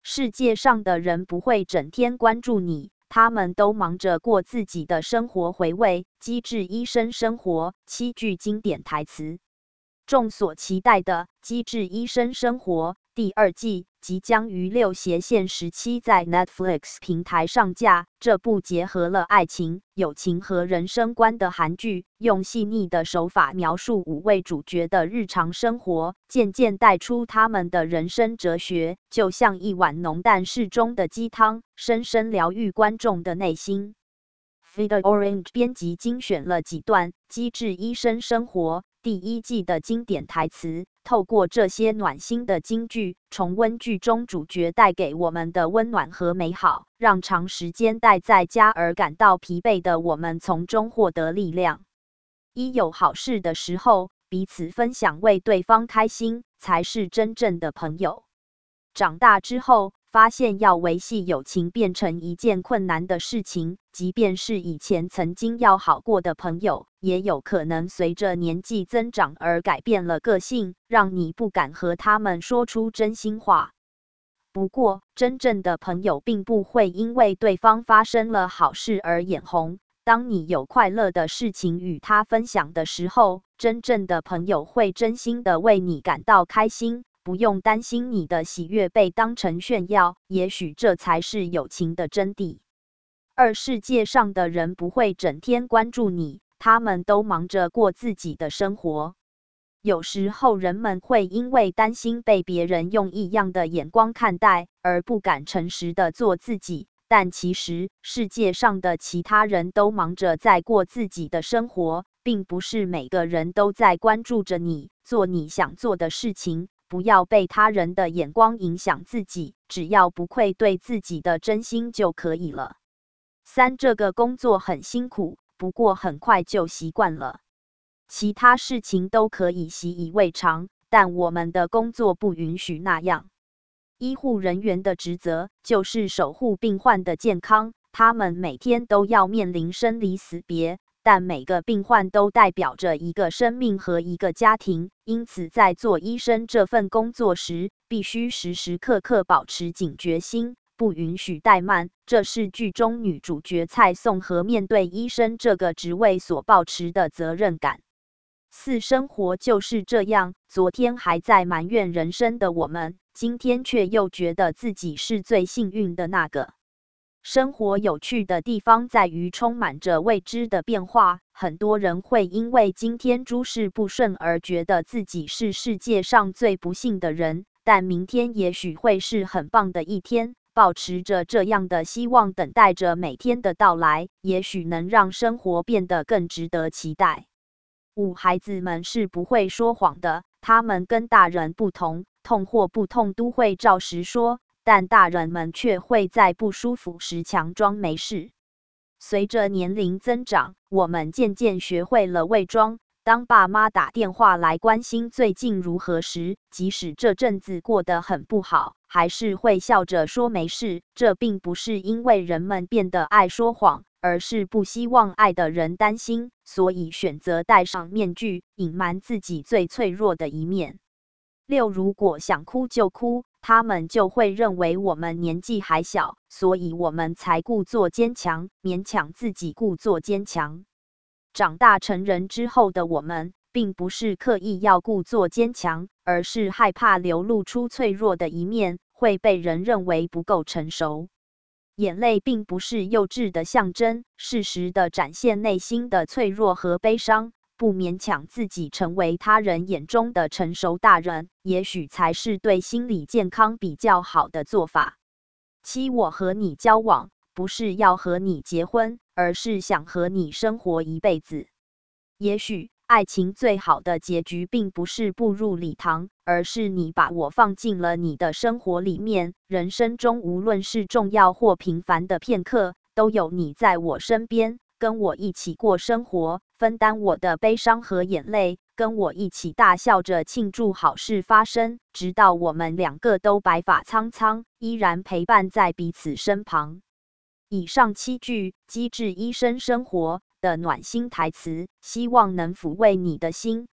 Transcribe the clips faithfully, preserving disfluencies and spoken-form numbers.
世界上的人不会整天关注你，他们都忙着过自己的生活。回味《机智医生生活》七句经典台词。众所期待的《机智医生生活》第二季即将于六斜线十七在 Netflix 平台上架。这部结合了爱情、友情和人生观的韩剧，用细腻的手法描述五位主角的日常生活，渐渐带出他们的人生哲学，就像一碗浓淡适中的鸡汤，深深疗愈观众的内心。Feed Orange 编辑精选了几段《机智医生生活》第一季的经典台词，透过这些暖心的金句，重温剧中主角带给我们的温暖和美好，让长时间待在家而感到疲惫的我们从中获得力量。一有好事的时候，彼此分享，为对方开心，才是真正的朋友。长大之后，发现要维系友情变成一件困难的事情，即便是以前曾经要好过的朋友，也有可能随着年纪增长而改变了个性，让你不敢和他们说出真心话。不过，真正的朋友并不会因为对方发生了好事而眼红。当你有快乐的事情与他分享的时候，真正的朋友会真心的为你感到开心，不用担心你的喜悦被当成炫耀，也许这才是友情的真谛。二，世界上的人不会整天关注你，他们都忙着过自己的生活。有时候人们会因为担心被别人用异样的眼光看待，而不敢诚实的做自己。但其实，世界上的其他人都忙着在过自己的生活，并不是每个人都在关注着你。做你想做的事情，不要被他人的眼光影响自己，只要不愧对自己的真心就可以了。三，这个工作很辛苦，不过很快就习惯了。其他事情都可以习以为常，但我们的工作不允许那样。医护人员的职责就是守护病患的健康，他们每天都要面临生离死别，但每个病患都代表着一个生命和一个家庭，因此在做医生这份工作时，必须时时刻刻保持警觉心，不允许怠慢。这是剧中女主角蔡颂和面对医生这个职位所抱持的责任感。四，生活就是这样，昨天还在埋怨人生的我们，今天却又觉得自己是最幸运的那个。生活有趣的地方在于充满着未知的变化，很多人会因为今天诸事不顺而觉得自己是世界上最不幸的人，但明天也许会是很棒的一天。抱持着这样的希望，等待着每天的到来，也许能让生活变得更值得期待。五，孩子们是不会说谎的，他们跟大人不同，痛或不痛都会照实说，但大人们却会在不舒服时强装没事。随着年龄增长，我们渐渐学会了伪装。当爸妈打电话来关心最近如何时，即使这阵子过得很不好，还是会笑着说没事。这并不是因为人们变得爱说谎，而是不希望爱的人担心，所以选择戴上面具，隐瞒自己最脆弱的一面。六，如果想哭就哭，他们就会认为我们年纪还小，所以我们才故作坚强，勉强自己故作坚强。长大成人之后的我们，并不是刻意要故作坚强，而是害怕流露出脆弱的一面，会被人认为不够成熟。眼泪并不是幼稚的象征，适时的展现内心的脆弱和悲伤，不勉强自己成为他人眼中的成熟大人，也许才是对心理健康比较好的做法。七，我和你交往，不是要和你结婚，而是想和你生活一辈子。也许爱情最好的结局并不是步入礼堂，而是你把我放进了你的生活里面。人生中无论是重要或平凡的片刻，都有你在我身边，跟我一起过生活，分担我的悲伤和眼泪，跟我一起大笑着庆祝好事发生，直到我们两个都白发苍苍，依然陪伴在彼此身旁。以上七句机智医生生活的暖心台词，希望能抚慰你的心，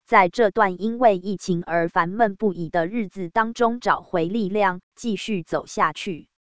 在这段因为疫情而烦闷不已的日子当中找回力量，继续走下去。